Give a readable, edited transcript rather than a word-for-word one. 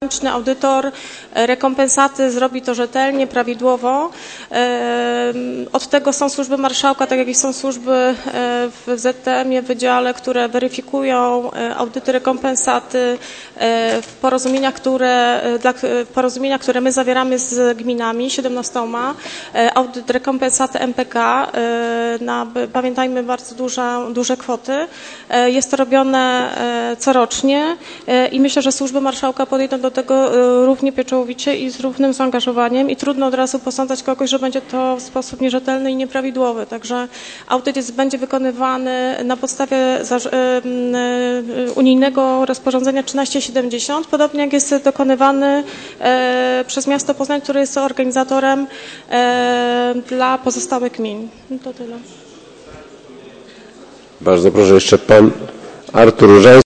audytor rekompensaty zrobi to rzetelnie, prawidłowo. Od tego są służby marszałka, tak jak i są służby w ZTM-ie, w wydziale, które weryfikują audyty rekompensaty w porozumieniach, które my zawieramy z gminami, 17. Audyt rekompensaty MPK, pamiętajmy, bardzo duże kwoty. Jest to robione corocznie i myślę, że służby marszałka podejdą do tego równie pieczołowicie i z równym zaangażowaniem i trudno od razu posądzać kogoś, że będzie to w sposób nierzetelny i nieprawidłowy. Także audyt będzie wykonywany na podstawie unijnego rozporządzenia 1370, podobnie jak jest dokonywany przez miasto Poznań, które jest organizatorem dla pozostałych gmin. To tyle. Bardzo proszę, jeszcze pan Artur Różański.